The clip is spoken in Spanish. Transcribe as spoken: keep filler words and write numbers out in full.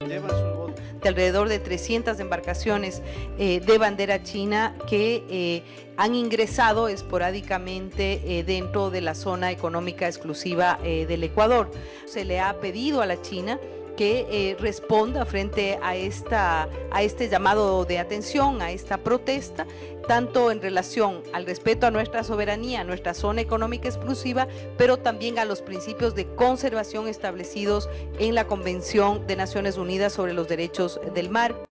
llevan sus botes. De alrededor de trescientas embarcaciones eh, de bandera china que eh, han ingresado esporádicamente eh, dentro de la zona económica exclusiva eh, del Ecuador. Se le ha pedido a la China que eh, responda frente a, esta, a este llamado de atención, a esta protesta, tanto en relación al respeto a nuestra soberanía, a nuestra zona económica exclusiva, pero también a los principios de conservación establecidos en la Convención de Naciones Unidas sobre los Derechos del Mar.